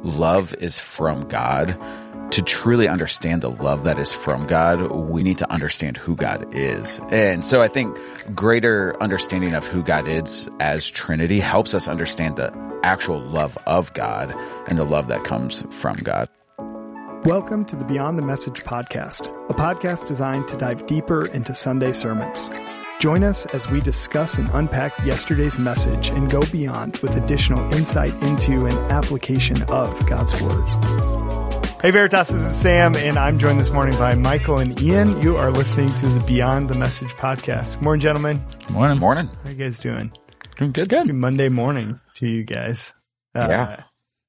love is from God, to truly understand the love that is from God, we need to understand who God is. And so I think greater understanding of who God is as Trinity helps us understand the actual love of God and the love that comes from God. Welcome to the Beyond the Message podcast, a podcast designed to dive deeper into Sunday sermons. Join us as we discuss and unpack yesterday's message and go beyond with additional insight into and application of God's Word. Hey Veritas, this is Sam, and I'm joined this morning by Michael and Ian. You are listening to the Beyond the Message podcast. Good morning, gentlemen. Morning. Morning. How are you guys doing? Doing good. Happy Monday morning to you guys. Yeah.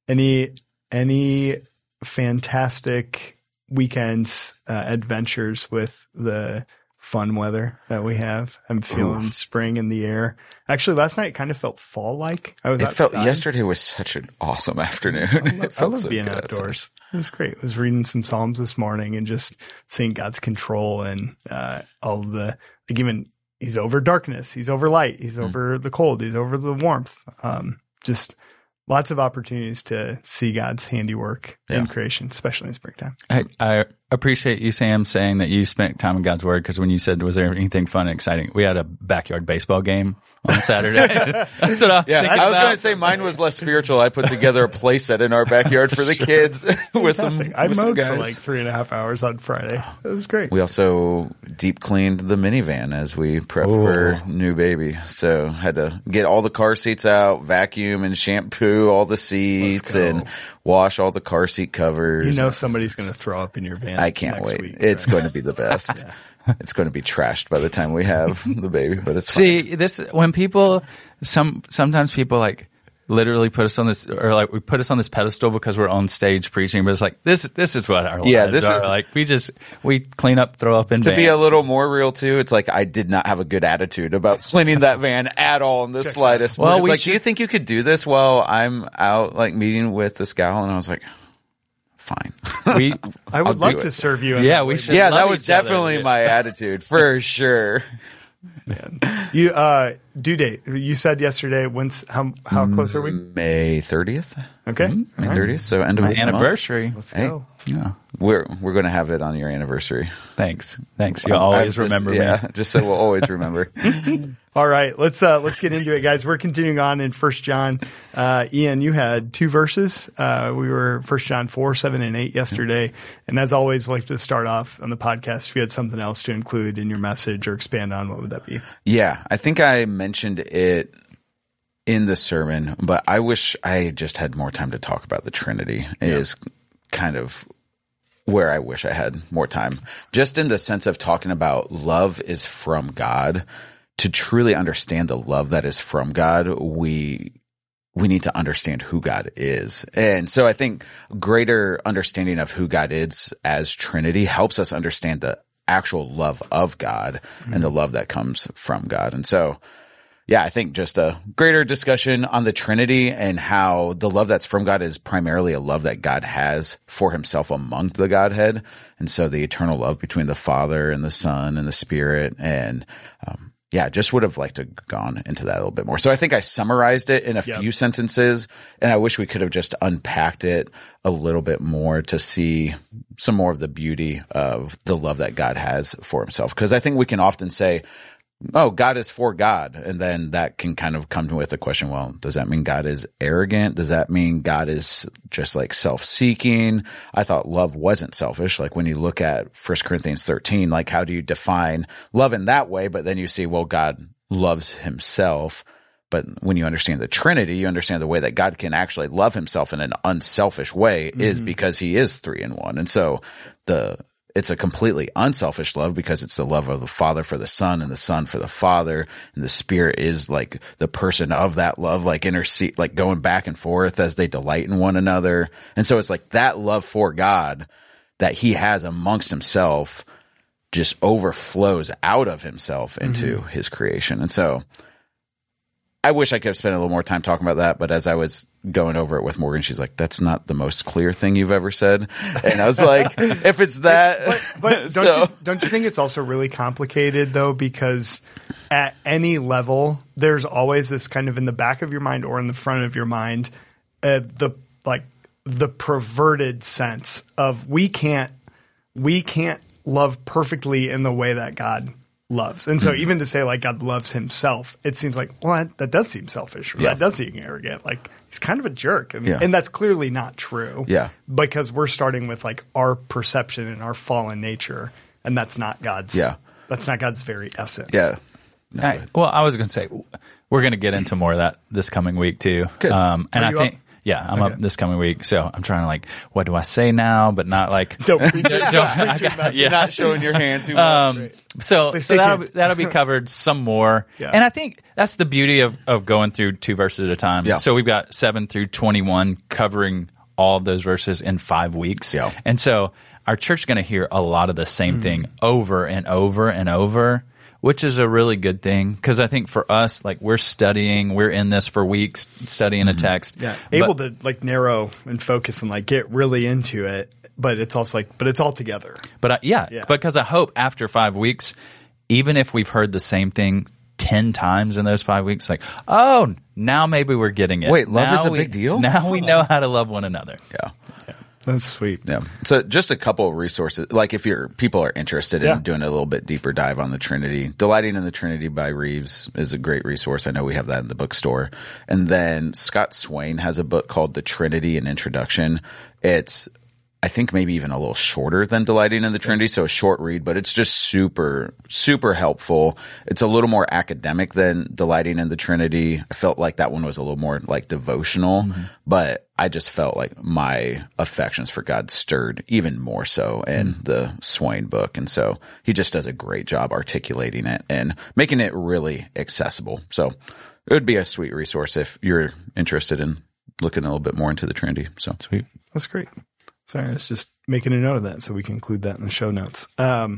Any fantastic weekends, adventures with the fun weather that we have? I'm feeling spring in the air. Actually, last night it kind of felt fall-like. Yesterday was such an awesome afternoon. I love being outdoors. It was great. I was reading some Psalms this morning and just seeing God's control and all the, like, even he's over darkness, he's over light, he's over the cold, he's over the warmth. Just lots of opportunities to see God's handiwork in creation, especially in springtime. I appreciate you, Sam, saying that you spent time in God's Word, because when you said, was there anything fun and exciting? We had a backyard baseball game on Saturday. That's what I was thinking about. I was going to say mine was less spiritual. I put together a play set in our backyard for the kids with some guys. I mowed for like 3.5 hours on Friday. It was great. We also deep cleaned the minivan as we prepped for new baby. So had to get all the car seats out, vacuum and shampoo all the seats, and wash all the car seat covers. You know somebody's going to throw up in your van. I can't wait. It's going to be the best. It's going to be trashed by the time we have the baby, but it's fine. This when people sometimes people like literally put us on this, or like we put us on this pedestal because we're on stage preaching, but it's like this is what our lives are. Like we clean up, throw up in to vans. Be a little more real too. It's like I did not have a good attitude about cleaning that van at all in the slightest. Well, it's like, do you think you could do this while I'm out like meeting with this gal? And I was like, fine. I would love to serve you. We should. Yeah, that was definitely my attitude for sure. Man, you due date. You said yesterday. How close are we? May 30th. Okay, May 30th. So end of my anniversary. Let's go. Yeah, we're going to have it on your anniversary. Thanks. You always remember me. Yeah, just so we'll always remember. All right, let's get into it, guys. We're continuing on in 1 John. Ian, you had 2 verses. We were 1 John 4, 7, and 8 yesterday. And as always, like to start off on the podcast, if you had something else to include in your message or expand on, what would that be? Yeah, I think I mentioned it in the sermon, but I wish I just had more time to talk about the Trinity. Is kind of where I wish I had more time. Just in the sense of talking about love is from God. To truly understand the love that is from God, we need to understand who God is. And so I think greater understanding of who God is as Trinity helps us understand the actual love of God and the love that comes from God. And so, yeah, I think just a greater discussion on the Trinity and how the love that's from God is primarily a love that God has for himself among the Godhead. And so the eternal love between the Father and the Son and the Spirit, and just would have liked to have gone into that a little bit more. So I think I summarized it in a few sentences, and I wish we could have just unpacked it a little bit more to see some more of the beauty of the love that God has for himself. Because I think we can often say, oh, God is for God. And then that can kind of come with the question, well, does that mean God is arrogant? Does that mean God is just like self-seeking? I thought love wasn't selfish. Like when you look at 1 Corinthians 13, like how do you define love in that way? But then you see, well, God loves himself. But when you understand the Trinity, you understand the way that God can actually love himself in an unselfish way is because he is 3 in 1. And so it's a completely unselfish love because it's the love of the Father for the Son and the Son for the Father. And the Spirit is like the person of that love, like intercede, like going back and forth as they delight in one another. And so it's like that love for God that he has amongst himself just overflows out of himself into his creation. And so I wish I could have spent a little more time talking about that, but as I was going over it with Morgan, she's like, that's not the most clear thing you've ever said. And I was like, if it's that. But don't you think it's also really complicated though? Because at any level, there's always this kind of in the back of your mind or in the front of your mind, the perverted sense of we can't love perfectly in the way that God loves. And so even to say like God loves himself, it seems like, well, that does seem selfish. Or that does seem arrogant. Like he's kind of a jerk. And that's clearly not true. Yeah. Because we're starting with like our perception and our fallen nature. And that's not God's, that's not God's very essence. Yeah. No, I was going to say, we're going to get into more of that this coming week too. Good. And I think, I'm up this coming week. So I'm trying to like, what do I say now? But not like, don't not showing your hand too much. So that'll be covered some more. Yeah. And I think that's the beauty of going through 2 verses at a time. Yeah. So we've got 7 through 21 covering all of those verses in 5 weeks. Yeah. And so our church is going to hear a lot of the same thing over and over and over, which is a really good thing. Because I think for us, like we're in this for weeks, studying a text. Yeah. Able to like narrow and focus and like get really into it. But it's also like, but it's all together. But because I hope after 5 weeks, even if we've heard the same thing 10 times in those 5 weeks, like, oh, now maybe we're getting it. Wait, love is a big deal? Now we know how to love one another. Yeah. That's sweet. Yeah. So just a couple of resources. Like if people are interested in doing a little bit deeper dive on the Trinity, Delighting in the Trinity by Reeves is a great resource. I know we have that in the bookstore. And then Scott Swain has a book called The Trinity, an Introduction. It's, I think maybe even a little shorter than Delighting in the Trinity, so a short read, but it's just super, super helpful. It's a little more academic than Delighting in the Trinity. I felt like that one was a little more like devotional, but I just felt like my affections for God stirred even more so in the Swain book. And so he just does a great job articulating it and making it really accessible. So it would be a sweet resource if you're interested in looking a little bit more into the Trinity. So sweet. That's great. Sorry, I was just making a note of that so we can include that in the show notes.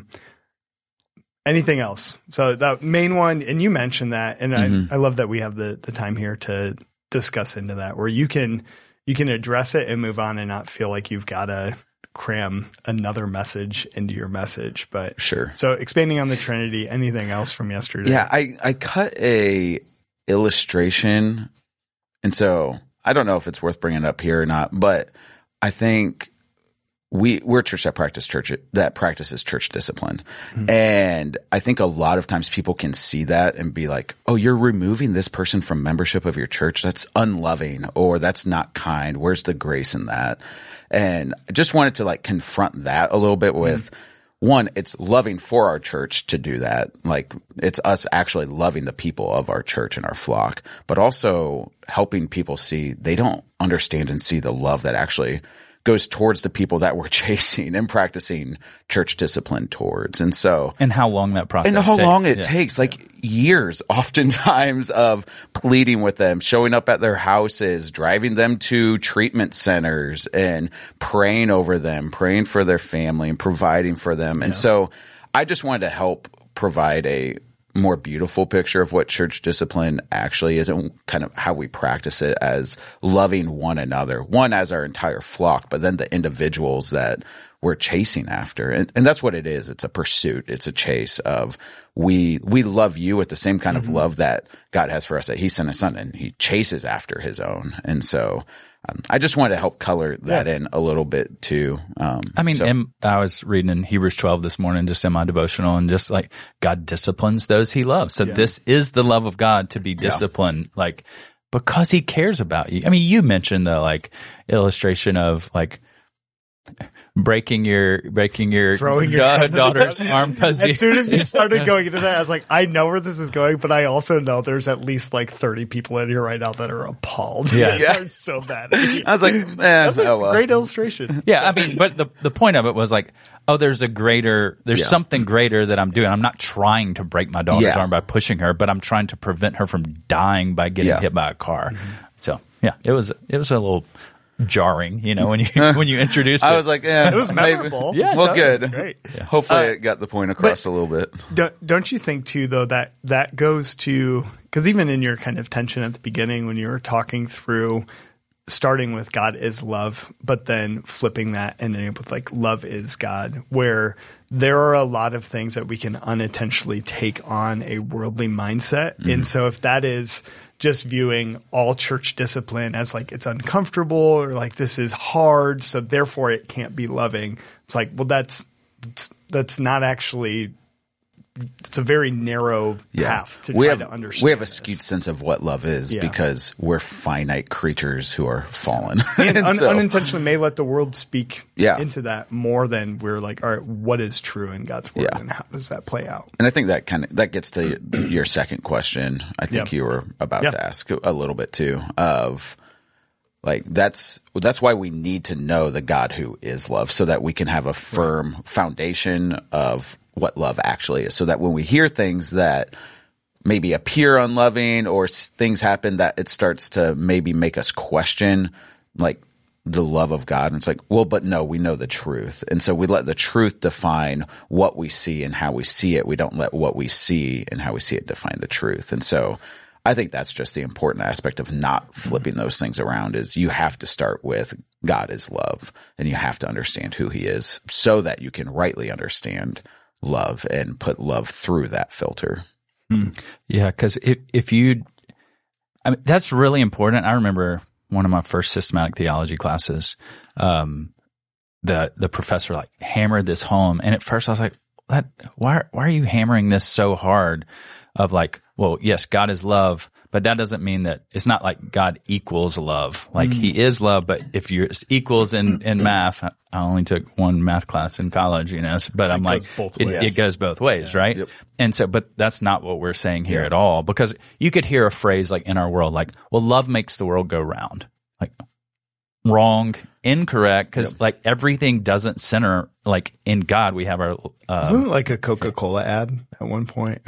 Anything else? So that main one, and you mentioned that, and I love that we have the time here to discuss into that, where you can address it and move on and not feel like you've got to cram another message into your message. But sure. So expanding on the Trinity, anything else from yesterday? Yeah, I cut a illustration, and so I don't know if it's worth bringing it up here or not, but I think we're a church that practices church discipline. And I think a lot of times people can see that and be like, oh, you're removing this person from membership of your church. That's unloving, or that's not kind. Where's the grace in that? And I just wanted to like confront that a little bit with one, it's loving for our church to do that. Like it's us actually loving the people of our church and our flock, but also helping people see they don't understand and see the love that actually goes towards the people that we're chasing and practicing church discipline towards. And so, and how long that process takes. And how long it takes, like years oftentimes of pleading with them, showing up at their houses, driving them to treatment centers and praying over them, praying for their family and providing for them. And so I just wanted to help provide a more beautiful picture of what church discipline actually is and kind of how we practice it as loving one another, one as our entire flock, but then the individuals that we're chasing after. And that's what it is. It's a pursuit. It's a chase of we love you with the same kind of love that God has for us, that he sent his son and he chases after his own. And so I just wanted to help color that in a little bit too. I was reading in Hebrews 12 this morning, just in my devotional, and just like God disciplines those he loves. So this is the love of God, to be disciplined, like because he cares about you. I mean, you mentioned the like illustration of like breaking your throwing your daughter's arm because as soon as you started going into that, I was like, I know where this is going, but I also know there's at least like 30 people in here right now that are appalled. That's so bad. I was like, man, that's a great illustration. Yeah, I mean, but the point of it was like, oh, there's something greater that I'm doing. I'm not trying to break my daughter's arm by pushing her, but I'm trying to prevent her from dying by getting hit by a car. So yeah, it was a little jarring, when you introduced it. I was like, it was memorable. Yeah, well, good. Great. Yeah. Hopefully it got the point across a little bit. Don't you think too, though, that goes to, because even in your kind of tension at the beginning when you were talking through starting with God is love, but then flipping that and ending up with like love is God, where there are a lot of things that we can unintentionally take on a worldly mindset. And so if that is just viewing all church discipline as like it's uncomfortable or like this is hard, so therefore it can't be loving. It's like, well, that's not actually. It's a very narrow path to try to understand. We have a skewed sense of what love is because we're finite creatures who are fallen. And unintentionally may let the world speak into that more than we're like, all right, what is true in God's word and how does that play out? And I think that gets to your second question. I think you were about to ask a little bit too of like that's why we need to know the God who is love so that we can have a firm foundation of what love actually is, so that when we hear things that maybe appear unloving or things happen that it starts to maybe make us question like the love of God. And it's like, well, but no, we know the truth. And so we let the truth define what we see and how we see it. We don't let what we see and how we see it define the truth. And so I think that's just the important aspect of not flipping those things around is you have to start with God is love and you have to understand who he is so that you can rightly understand love and put love through that filter. Yeah, because if you, I mean, that's really important. I remember one of my first systematic theology classes, the professor like hammered this home, and at first I was like, why are you hammering this so hard? Of like, well, yes, God is love, but that doesn't mean that it's not like God equals love. Like he is love, but if you're equals in math, I only took one math class in college, but I'm like, it goes both ways, right? Yep. And so, but that's not what we're saying here at all, because you could hear a phrase like in our world, like, well, love makes the world go round. Like, wrong, incorrect, because like everything doesn't center like in God. We have our isn't it like a Coca-Cola ad at one point?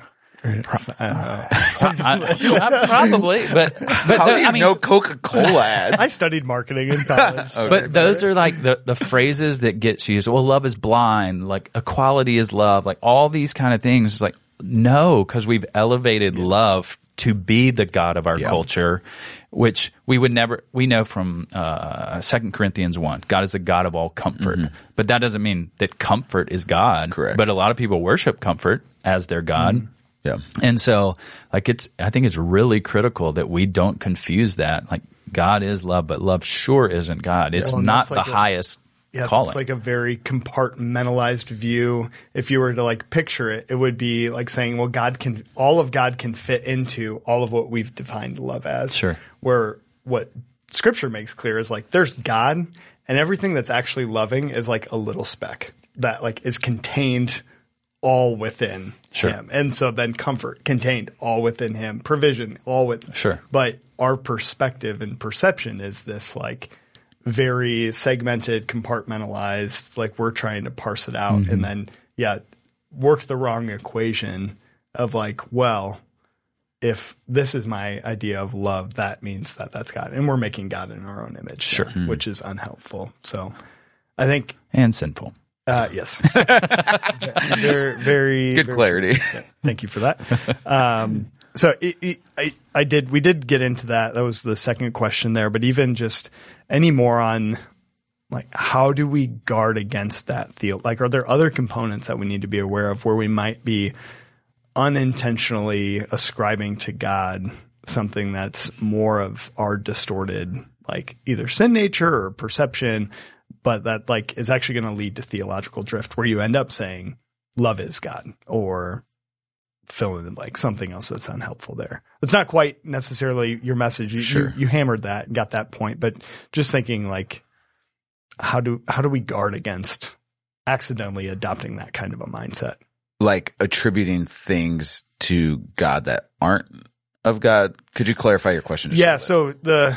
Probably, but how do you know Coca-Cola ads? I studied marketing in college. Okay. But those are like the phrases that get used. Well, love is blind, like equality is love, like all these kind of things. Like, no, because we've elevated love to be the God of our culture, which we would never, we know from 2 Corinthians 1, God is the God of all comfort. But that doesn't mean that comfort is God. Correct. But a lot of people worship comfort as their God. Yeah. And so like I think it's really critical that we don't confuse that. Like God is love, but love sure isn't God. It's not the highest calling. It's like a very compartmentalized view. If you were to like picture it, it would be like saying, well, all of God can fit into all of what we've defined love as. Sure. Where what Scripture makes clear is like there's God and everything that's actually loving is like a little speck that like is contained all within him. And so then comfort contained all within him, provision all within. Sure. But our perspective and perception is this like very segmented, compartmentalized, like we're trying to parse it out and then, work the wrong equation of like, well, if this is my idea of love, that means that that's God. And we're making God in our own image, which is unhelpful. So I think. And sinful. Yes. very, very good clarity. Thank you for that. So we did get into that. That was the second question there, but even just any more on like, how do we guard against that feel? Like, are there other components that we need to be aware of where we might be unintentionally ascribing to God something that's more of our distorted, like either sin nature or perception, but that like is actually going to lead to theological drift where you end up saying love is God or fill in like something else that's unhelpful there. It's not quite necessarily your message. You hammered that and got that point, but just thinking like, how do we guard against accidentally adopting that kind of a mindset? Like attributing things to God that aren't of God. Could you clarify your question? So the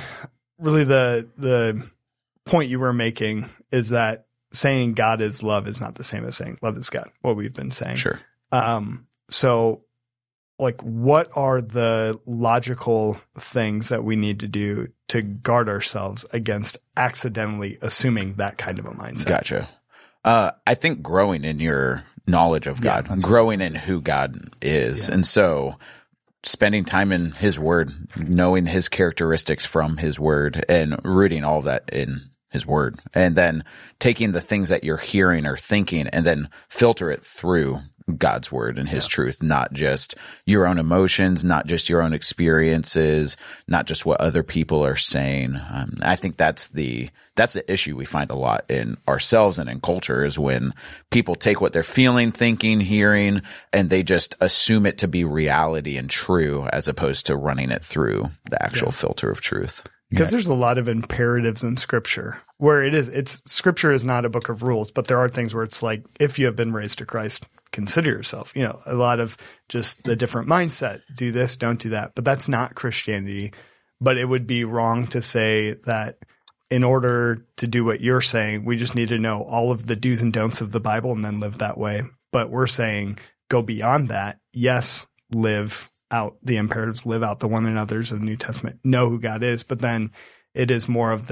point you were making is that saying God is love is not the same as saying love is God, what we've been saying. Sure. So like, what are the logical things that we need to do to guard ourselves against accidentally assuming that kind of a mindset? Gotcha. I think growing in your knowledge of God, growing in who God is. And so spending time in his word, knowing his characteristics from his word and rooting all of that in his word, and then taking the things that you're hearing or thinking and then filter it through God's word and his truth, not just your own emotions, not just your own experiences, not just what other people are saying. I think that's the issue we find a lot in ourselves and in culture, is when people take what they're feeling, thinking, hearing, and they just assume it to be reality and true, as opposed to running it through the actual filter of truth. Because there's a lot of imperatives in scripture where scripture is not a book of rules, but there are things where it's like, if you have been raised to Christ, consider yourself, a lot of just the different mindset, do this, don't do that. But that's not Christianity. But it would be wrong to say that in order to do what you're saying, we just need to know all of the do's and don'ts of the Bible and then live that way. But we're saying go beyond that. Yes, live out the imperatives, live out the one another's of the New Testament, know who God is. But then it is more of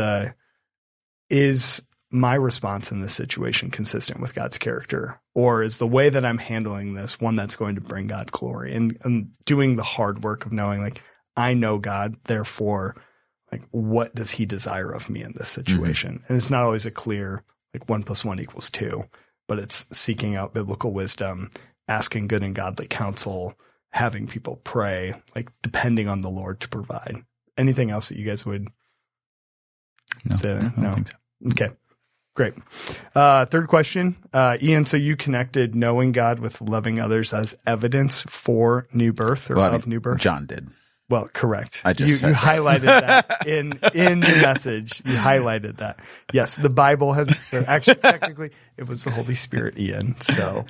is my response in this situation consistent with God's character? Or is the way that I'm handling this one that's going to bring God glory? And doing the hard work of knowing, like, I know God, therefore, like, what does he desire of me in this situation? Mm-hmm. And it's not always a clear, like, 1 + 1 = 2, but it's seeking out biblical wisdom, asking good and godly counsel, having people pray, like, depending on the Lord to provide. Anything else that you guys would say? I don't think so. Okay. Great. Third question. Ian, so you connected knowing God with loving others as evidence for new birth of new birth? John did. Well, correct. I just you highlighted that in your message. You highlighted that. Yes, the Bible has actually technically it was the Holy Spirit, Ian. So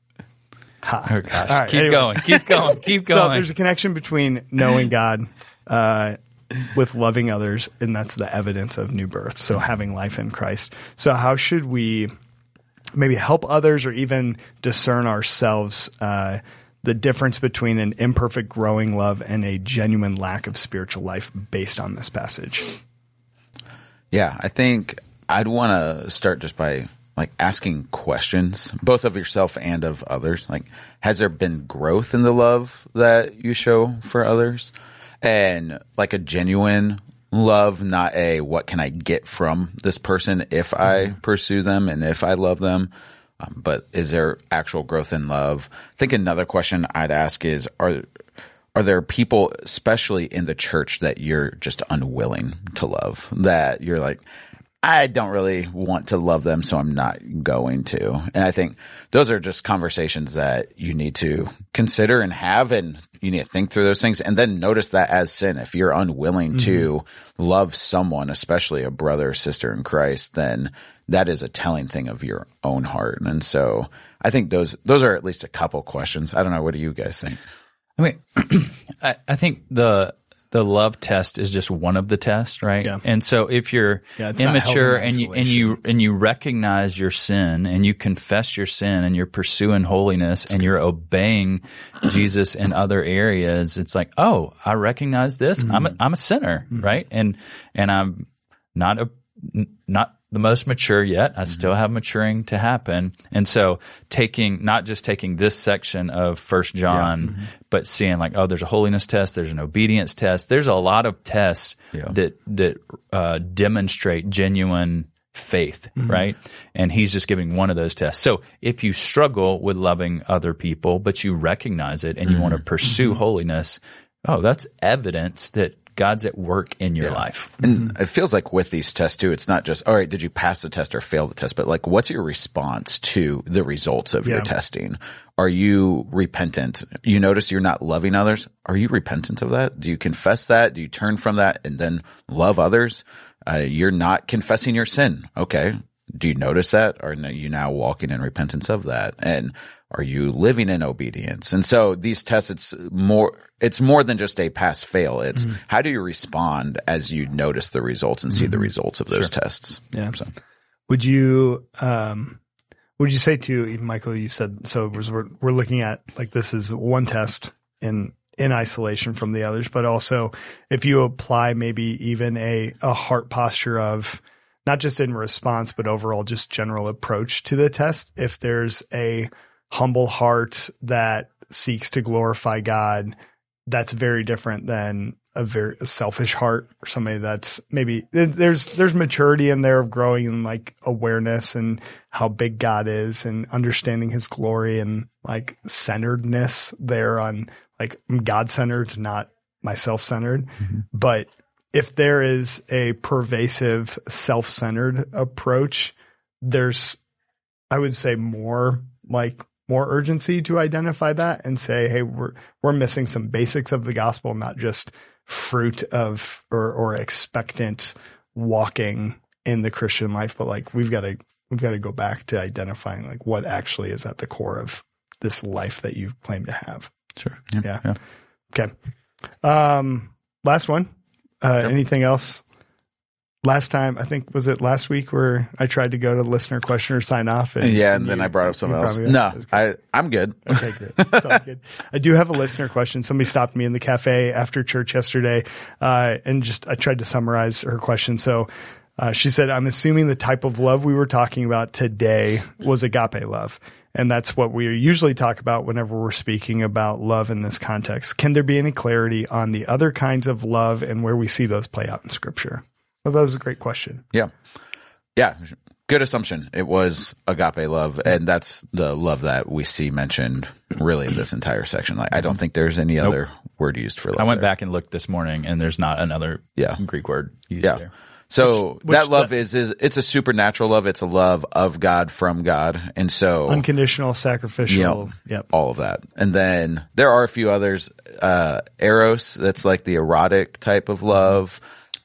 oh gosh. Right, keep going. So there's a connection between knowing God with loving others, and that's the evidence of new birth. So having life in Christ. So how should we maybe help others or even discern ourselves the difference between an imperfect growing love and a genuine lack of spiritual life based on this passage? Yeah, I think I'd want to start just by asking questions, both of yourself and of others. Like, has there been growth in the love that you show for others? And like a genuine love, not a what can I get from this person if I pursue them and if I love them. But is there actual growth in love? I think another question I'd ask is, are there people, especially in the church, that you're just unwilling to love, that you're like, I don't really want to love them, so I'm not going to. And I think those are just conversations that you need to consider and have, and you need to think through those things and then notice that as sin. If you're unwilling to love someone, especially a brother or sister in Christ, then that is a telling thing of your own heart. And so I think those are at least a couple questions. I don't know. What do you guys think? I mean, I think the love test is just one of the tests, right? Yeah. And so if you're immature and you recognize your sin and you confess your sin and you're pursuing holiness and you're obeying Jesus in other areas, it's like, oh, I recognize this. Mm-hmm. I'm a sinner, right? And I'm not the most mature yet. I still have maturing to happen. And so not just taking this section of 1 John, but seeing like, oh, there's a holiness test, there's an obedience test. There's a lot of tests that demonstrate genuine faith, right? And he's just giving one of those tests. So if you struggle with loving other people, but you recognize it and you want to pursue holiness, oh, that's evidence that God's at work in your life. And it feels like with these tests too, it's not just, all right, did you pass the test or fail the test, but like, what's your response to the results of your testing? Are you repentant? You notice you're not loving others. Are you repentant of that? Do you confess that? Do you turn from that and then love others? You're not confessing your sin. Okay. Do you notice that? Or are you now walking in repentance of that? And are you living in obedience? And so these tests, it's more than just a pass fail. It's how do you respond as you notice the results and see the results of those tests? Yeah. So. Would you say too, even Michael, you said, so we're looking at like, this is one test in isolation from the others, but also if you apply maybe even a heart posture of not just in response, but overall just general approach to the test. If there's a humble heart that seeks to glorify God that's very different than a very selfish heart, or somebody that's maybe there's maturity in there of growing in like awareness and how big God is and understanding his glory and like centeredness there on like I'm God-centered, not myself-centered. Mm-hmm. But if there is a pervasive self-centered approach, there's, I would say, more urgency to identify that and say, hey, we're missing some basics of the gospel, not just fruit of or expectant walking in the Christian life, but like we've got to go back to identifying like what actually is at the core of this life that you claim to have. Sure. Yeah. Okay. Last one. Anything else? Last time, I think, was it last week where I tried to go to listener question or sign off? And then I brought up something else. No, I'm good. Okay, great. Sounds good. I do have a listener question. Somebody stopped me in the cafe after church yesterday, and I tried to summarize her question. So she said, I'm assuming the type of love we were talking about today was agape love. And that's what we usually talk about whenever we're speaking about love in this context. Can there be any clarity on the other kinds of love and where we see those play out in Scripture? Well, that was a great question. Yeah. Good assumption. It was agape love, and that's the love that we see mentioned really in this entire section. Like, I don't think there's any other word used for love. I went back and looked this morning, and there's not another Greek word used there. So that love is it's a supernatural love. It's a love of God, from God. And so unconditional, sacrificial, all of that. And then there are a few others. Eros, that's like the erotic type of love.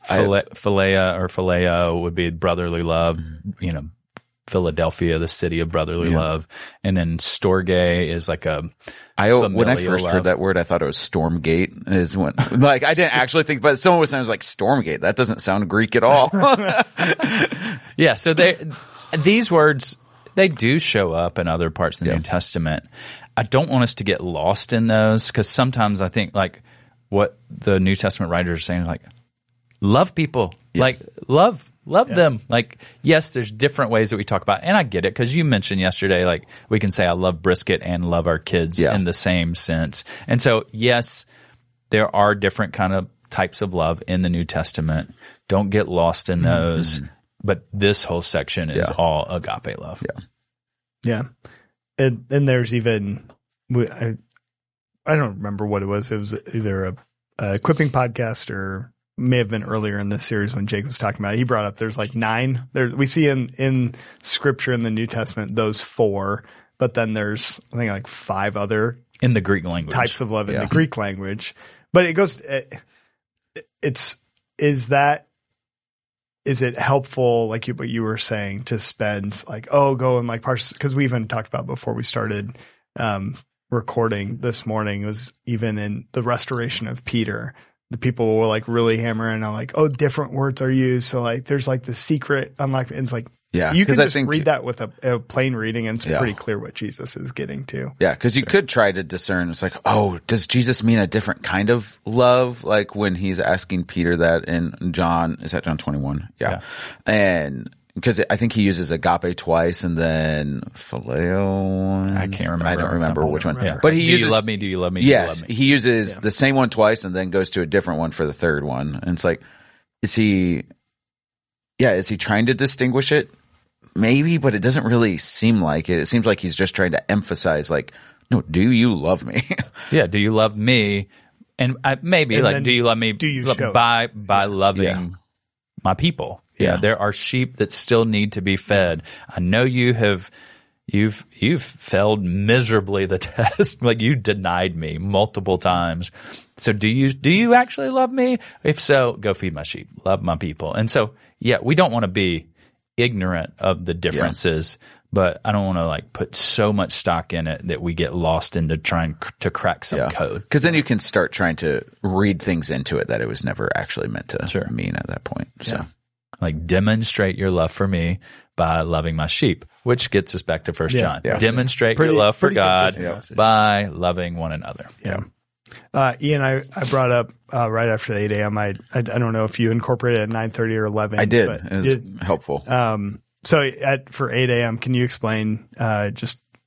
Phileo would be brotherly love, Philadelphia, the city of brotherly love. And then storge is like when I first heard that word, I thought it was Stormgate is when, like, I didn't actually think, but someone was saying it was like Stormgate. That doesn't sound Greek at all. Yeah. So these words, they do show up in other parts of the New Testament. I don't want us to get lost in those, because sometimes I think like what the New Testament writers are saying, like, love people, like love them. Like, yes, there's different ways that we talk about it. And I get it, because you mentioned yesterday, like, we can say I love brisket and love our kids in the same sense. And so, yes, there are different kind of types of love in the New Testament. Don't get lost in those. Mm-hmm. But this whole section is all agape love. Yeah. And there's even, I don't remember what it was. It was either a equipping podcast or may have been earlier in this series when Jake was talking about it. He brought up there's like 9. We see in Scripture in the New Testament those 4, but then there's I think like 5 other in the Greek language types of love in the Greek language. But it goes. Is it helpful, like what you were saying, to spend like go and like parse, because we even talked about before we started recording this morning, was even in the restoration of Peter. The people were like really hammering on like, different words are used. So like, there's like the secret unlock. It's like, you can just read that with a plain reading, and it's pretty clear what Jesus is getting to. Yeah. Cause you could try to discern. It's like, does Jesus mean a different kind of love? Like when he's asking Peter that in John, is that John 21? Yeah. And because I think he uses agape twice, and then phileo. I can't remember. I don't remember which one. Yeah. But he uses, do you love me? Do you love me? Yes. He uses the same one twice and then goes to a different one for the third one. And it's like, is he trying to distinguish it? Maybe, but it doesn't really seem like it. It seems like he's just trying to emphasize, like, no, do you love me? Yeah. Do you love me? And do you love me? Do you by loving my people? Yeah, there are sheep that still need to be fed. I know you've failed miserably the test. Like, you denied me multiple times. So do you actually love me? If so, go feed my sheep. Love my people. And so, we don't want to be ignorant of the differences, but I don't want to like put so much stock in it that we get lost into trying to crack some code. Because then you can start trying to read things into it that it was never actually meant to mean at that point. So. Like, demonstrate your love for me by loving my sheep, which gets us back to 1 John. Yeah. Demonstrate your love for God by loving one another. Yeah. Ian, I brought up right after the 8 a.m. I don't know if you incorporated it at 9:30 or 11. I did. But it was helpful. So for 8 a.m., can you explain just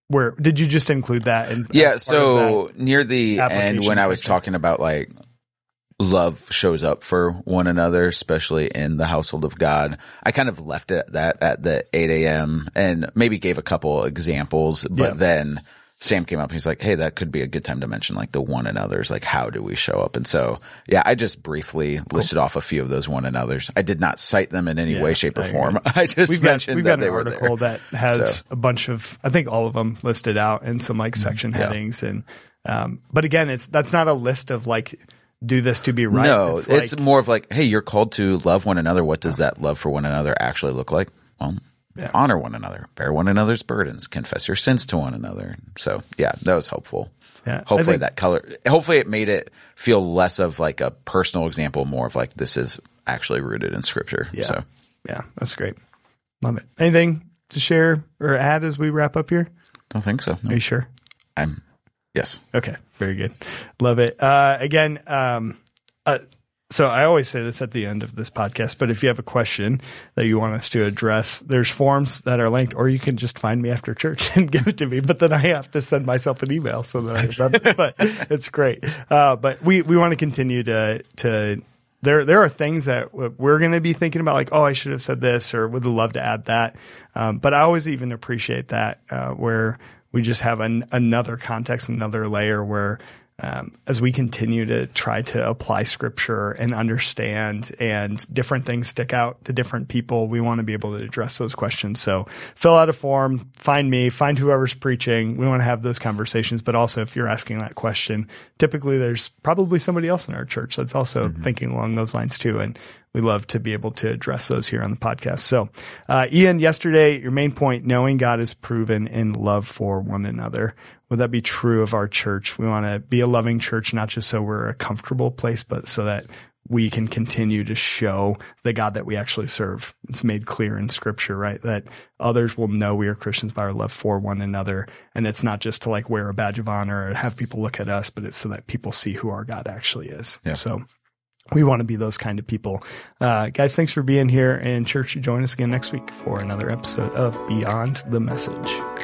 where did you just include that? So near the end when I was talking about like love shows up for one another, especially in the household of God, I kind of left it at that at the 8 a.m. and maybe gave a couple examples, but then Sam came up and he's like, hey, that could be a good time to mention like the one another's, like how do we show up? And so, I just briefly listed off a few of those one another's. I did not cite them in any way, shape, or form. I just mentioned that they were there. We've got an article that has a bunch of, I think all of them listed out in some like section headings. And, but again, that's not a list of like, do this to be right. No, it's more of like, hey, you're called to love one another. What does that love for one another actually look like? Well, honor one another, bear one another's burdens, confess your sins to one another. So that was helpful. Yeah. Hopefully it made it feel less of like a personal example, more of like this is actually rooted in scripture. Yeah. So that's great. Love it. Anything to share or add as we wrap up here? Don't think so. No. Are you sure? Yes. Okay. Very good. Love it. Again, so I always say this at the end of this podcast, but if you have a question that you want us to address, there's forms that are linked, or you can just find me after church and give it to me. But then I have to send myself an email so that I remember. But it's great. But we want to continue to there are things that we're going to be thinking about, like, oh, I should have said this, or would love to add that. But I always even appreciate that where we just have another context, another layer where as we continue to try to apply scripture and understand, and different things stick out to different people, we want to be able to address those questions. So fill out a form, find me, find whoever's preaching. We want to have those conversations. But also, if you're asking that question, typically there's probably somebody else in our church that's also thinking along those lines too. And we love to be able to address those here on the podcast. So, Ian, yesterday, your main point, knowing God is proven in love for one another. Would that be true of our church? We want to be a loving church, not just so we're a comfortable place, but so that we can continue to show the God that we actually serve. It's made clear in scripture, right? That others will know we are Christians by our love for one another. And it's not just to like wear a badge of honor or have people look at us, but it's so that people see who our God actually is. Yeah. So we want to be those kind of people. Guys, thanks for being here. And church, you join us again next week for another episode of Beyond the Message.